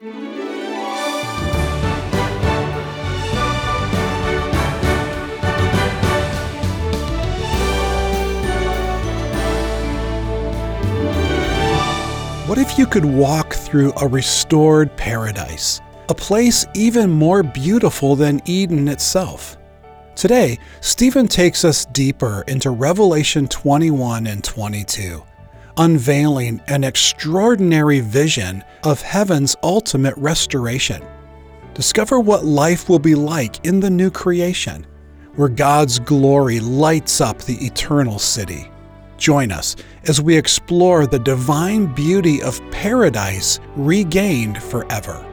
What if you could walk through a restored paradise, a place even more beautiful than Eden itself? Today, Stephen takes us deeper into Revelation 21 and 22, unveiling an extraordinary vision of heaven's ultimate restoration. Discover what life will be like in the new creation, where God's glory lights up the eternal city. Join us as we explore the divine beauty of paradise regained forever.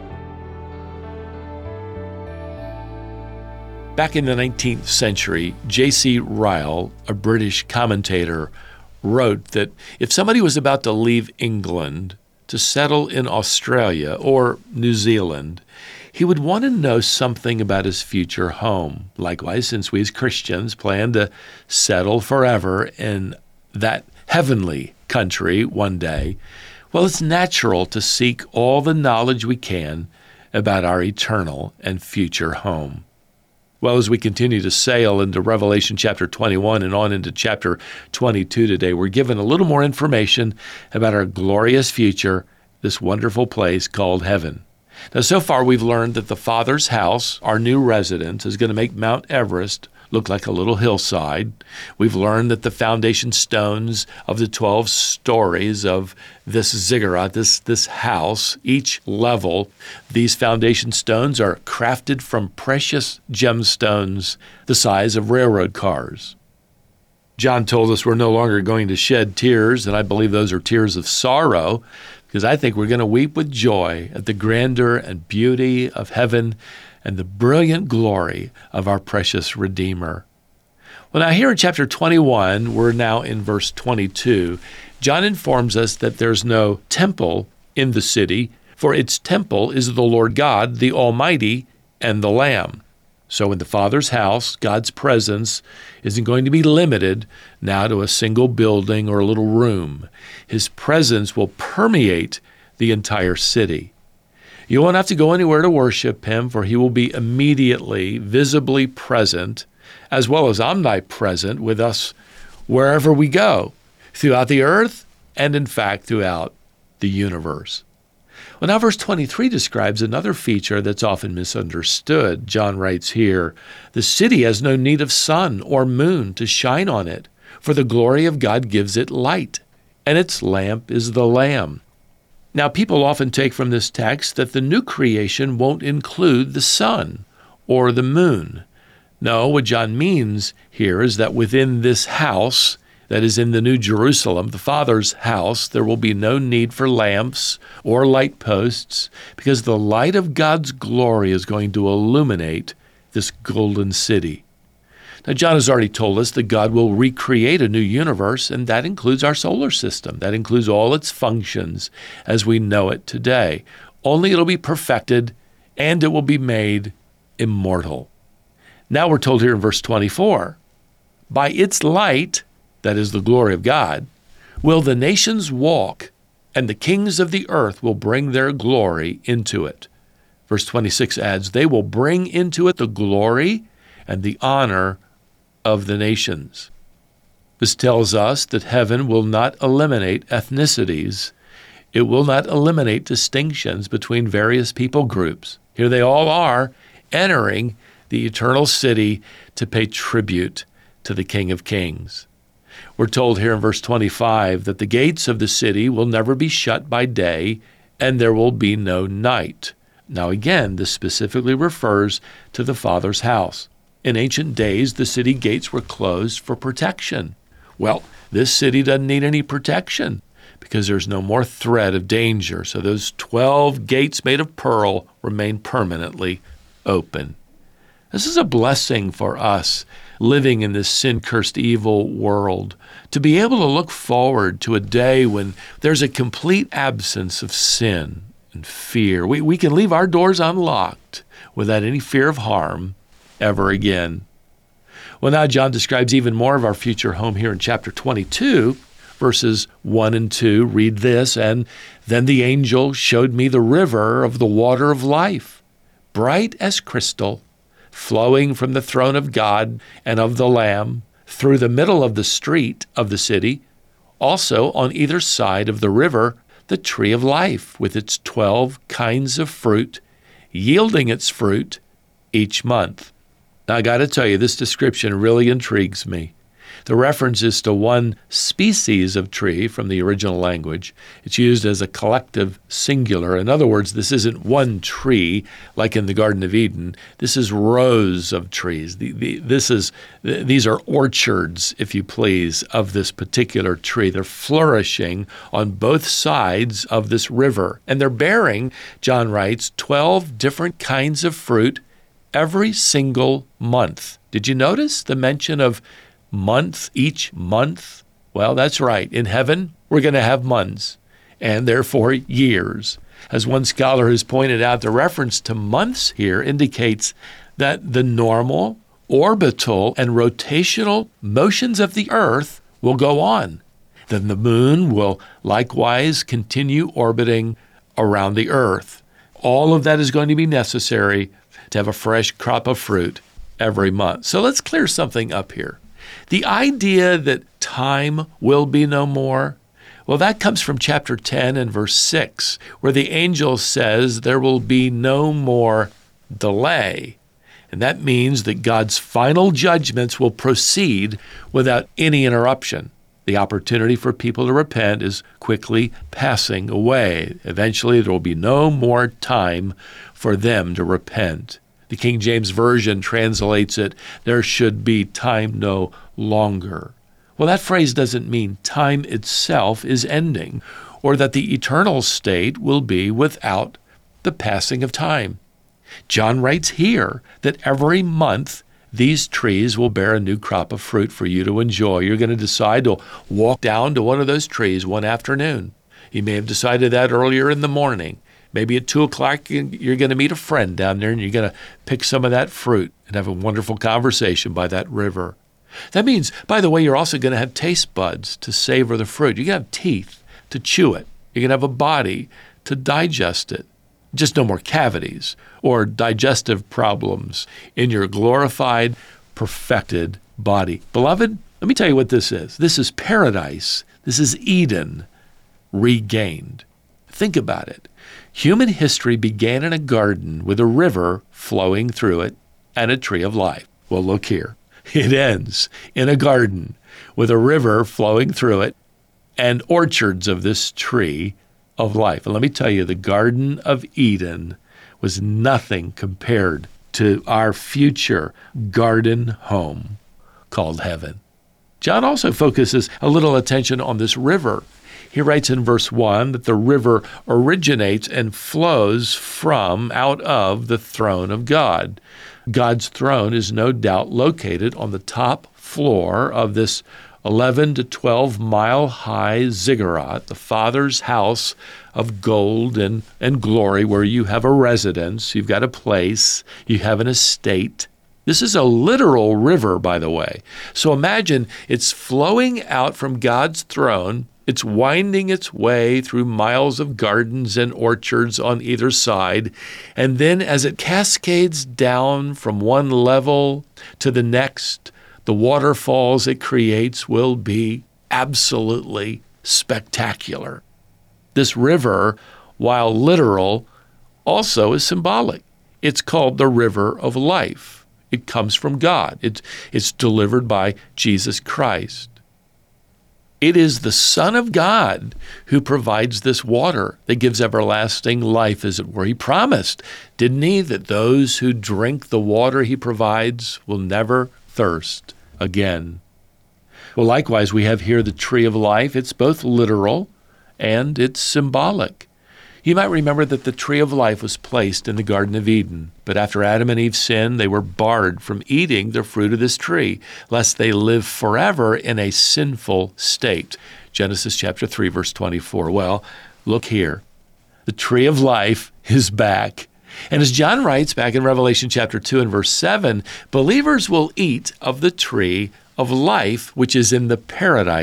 Back in the 19th century, J.C. Ryle, a British commentator, wrote that if somebody was about to leave England to settle in Australia or New Zealand, he would want to know something about his future home. Likewise, since we as Christians plan to settle forever in that heavenly country one day, well, it's natural to seek all the knowledge we can about our eternal and future home. Well, as we continue to sail into Revelation chapter 21 and on into chapter 22 today, we're given a little more information about our glorious future, this wonderful place called heaven. Now, so far we've learned that the Father's house, our new residence, is going to make Mount Everest look like a little hillside. We've learned that the foundation stones of the 12 stories of this ziggurat, this house, each level, these foundation stones are crafted from precious gemstones the size of railroad cars. John told us we're no longer going to shed tears, and I believe those are tears of sorrow, because I think we're going to weep with joy at the grandeur and beauty of heaven and the brilliant glory of our precious Redeemer. Well, now here in chapter 21, we're now in verse 22, John informs us that there's no temple in the city, for its temple is the Lord God, the Almighty, and the Lamb. So in the Father's house, God's presence isn't going to be limited now to a single building or a little room. His presence will permeate the entire city. You won't have to go anywhere to worship Him, for He will be immediately, visibly present, as well as omnipresent with us wherever we go, throughout the earth and, in fact, throughout the universe. Well, now verse 23 describes another feature that's often misunderstood. John writes here, "The city has no need of sun or moon to shine on it, for the glory of God gives it light, and its lamp is the Lamb." Now, people often take from this text that the new creation won't include the sun or the moon. No, what John means here is that within this house, that is in the New Jerusalem, the Father's house, there will be no need for lamps or light posts, because the light of God's glory is going to illuminate this golden city. Now, John has already told us that God will recreate a new universe, and that includes our solar system. That includes all its functions as we know it today. Only it'll be perfected, and it will be made immortal. Now we're told here in verse 24, "By its light," that is the glory of God, "will the nations walk, and the kings of the earth will bring their glory into it." Verse 26 adds, "They will bring into it the glory and the honor of the nations." This tells us that heaven will not eliminate ethnicities. It will not eliminate distinctions between various people groups. Here they all are, entering the eternal city to pay tribute to the King of Kings. We're told here in verse 25 that the gates of the city will never be shut by day, and there will be no night. Now again, this specifically refers to the Father's house. In ancient days, the city gates were closed for protection. Well, this city doesn't need any protection because there's no more threat of danger. So those 12 gates made of pearl remain permanently open. This is a blessing for us living in this sin-cursed evil world, to be able to look forward to a day when there's a complete absence of sin and fear. We can leave our doors unlocked without any fear of harm ever again. Well, now John describes even more of our future home here in chapter 22. verses 1 and 2 read this, "And then the angel showed me the river of the water of life, bright as crystal, flowing from the throne of God and of the Lamb through the middle of the street of the city. Also on either side of the river, the tree of life with its 12 kinds of fruit, yielding its fruit each month." Now, I got to tell you, this description really intrigues me. The reference is to one species of tree from the original language. It's used as a collective singular. In other words, this isn't one tree like in the Garden of Eden. This is rows of trees. These are orchards, if you please, of this particular tree. They're flourishing on both sides of this river. And they're bearing, John writes, 12 different kinds of fruit every single month. Did you notice the mention of month, each month? Well, that's right. In heaven, we're going to have months, and therefore years. As one scholar has pointed out, the reference to months here indicates that the normal, orbital, and rotational motions of the earth will go on. Then the moon will likewise continue orbiting around the earth. All of that is going to be necessary to have a fresh crop of fruit every month. So let's clear something up here. The idea that time will be no more, well, that comes from chapter 10 and verse 6, where the angel says there will be no more delay. And that means that God's final judgments will proceed without any interruption. The opportunity for people to repent is quickly passing away. Eventually, there will be no more time for them to repent. The King James Version translates it, "There should be time no longer." Well, that phrase doesn't mean time itself is ending, or that the eternal state will be without the passing of time. John writes here that every month these trees will bear a new crop of fruit for you to enjoy. You're going to decide to walk down to one of those trees one afternoon. You may have decided that earlier in the morning. Maybe at 2 o'clock, you're going to meet a friend down there, and you're going to pick some of that fruit and have a wonderful conversation by that river. That means, by the way, you're also going to have taste buds to savor the fruit. You're going to have teeth to chew it. You're going to have a body to digest it. Just no more cavities or digestive problems in your glorified, perfected body. Beloved, let me tell you what this is. This is paradise. This is Eden regained. Think about it. Human history began in a garden with a river flowing through it and a tree of life. Well, look here. It ends in a garden with a river flowing through it and orchards of this tree of life. And let me tell you, the Garden of Eden was nothing compared to our future garden home called heaven. John also focuses a little attention on this river. He writes in verse 1 that the river originates and flows from out of the throne of God. God's throne is no doubt located on the top floor of this 11 to 12 mile high ziggurat, the Father's house of gold and glory, where you have a residence, you've got a place, you have an estate. This is a literal river, by the way. So imagine it's flowing out from God's throne. It's winding its way through miles of gardens and orchards on either side. And then as it cascades down from one level to the next, the waterfalls it creates will be absolutely spectacular. This river, while literal, also is symbolic. It's called the river of life. It comes from God. It's delivered by Jesus Christ. It is the Son of God who provides this water that gives everlasting life, as it were. He promised, didn't he, that those who drink the water he provides will never thirst again. Well, likewise, we have here the tree of life. It's both literal and it's symbolic. You might remember that the tree of life was placed in the Garden of Eden, but after Adam and Eve sinned, they were barred from eating the fruit of this tree, lest they live forever in a sinful state. Genesis chapter 3, verse 24. Well, look here. The tree of life is back. And as John writes back in Revelation chapter 2 and verse 7, believers will eat of the tree of life, which is in the paradise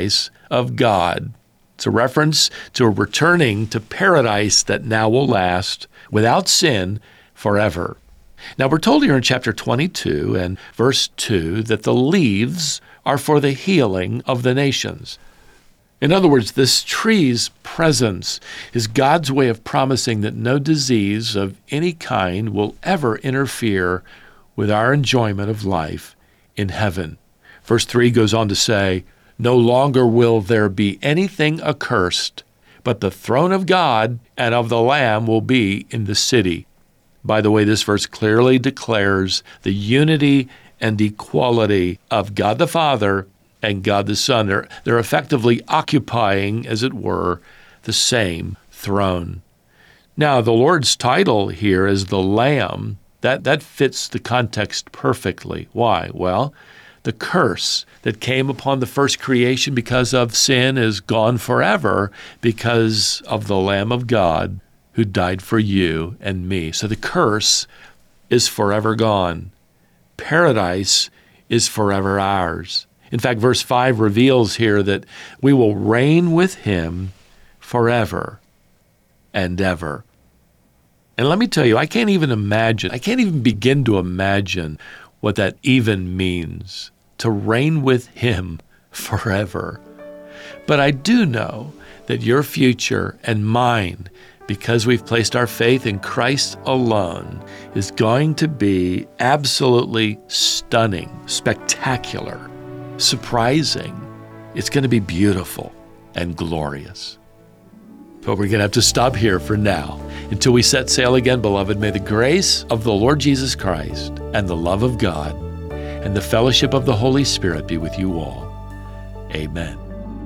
of God. It's a reference to a returning to paradise that now will last without sin forever. Now, we're told here in chapter 22 and verse 2 that the leaves are for the healing of the nations. In other words, this tree's presence is God's way of promising that no disease of any kind will ever interfere with our enjoyment of life in heaven. Verse 3 goes on to say, "No longer will there be anything accursed, but the throne of God and of the Lamb will be in the city." By the way, this verse clearly declares the unity and equality of God the Father and God the Son. They're effectively occupying, as it were, the same throne. Now, the Lord's title here is the Lamb. That fits the context perfectly. Why? Well, the curse that came upon the first creation because of sin is gone forever because of the Lamb of God who died for you and me. So the curse is forever gone. Paradise is forever ours. In fact, verse 5 reveals here that we will reign with him forever and ever. And let me tell you, I can't even begin to imagine what that even means, to reign with him forever. But I do know that your future and mine, because we've placed our faith in Christ alone, is going to be absolutely stunning, spectacular, surprising. It's going to be beautiful and glorious. But we're going to have to stop here for now. Until we set sail again, beloved, may the grace of the Lord Jesus Christ and the love of God and the fellowship of the Holy Spirit be with you all. Amen.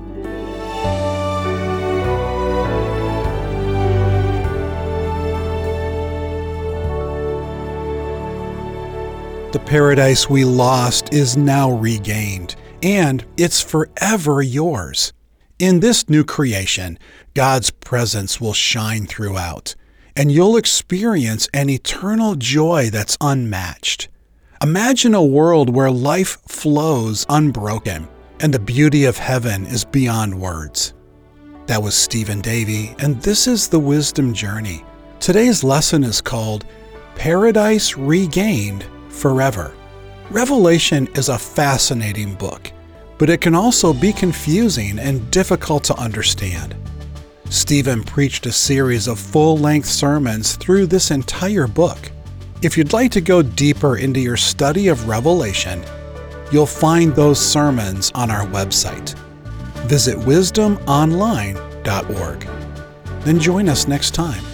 The paradise we lost is now regained, and it's forever yours. In this new creation, God's presence will shine throughout, and you'll experience an eternal joy that's unmatched. Imagine a world where life flows unbroken, and the beauty of heaven is beyond words. That was Stephen Davey, and this is the Wisdom Journey. Today's lesson is called Paradise Regained Forever. Revelation is a fascinating book, but it can also be confusing and difficult to understand. Stephen preached a series of full-length sermons through this entire book. If you'd like to go deeper into your study of Revelation, you'll find those sermons on our website. Visit wisdomonline.org. Then join us next time.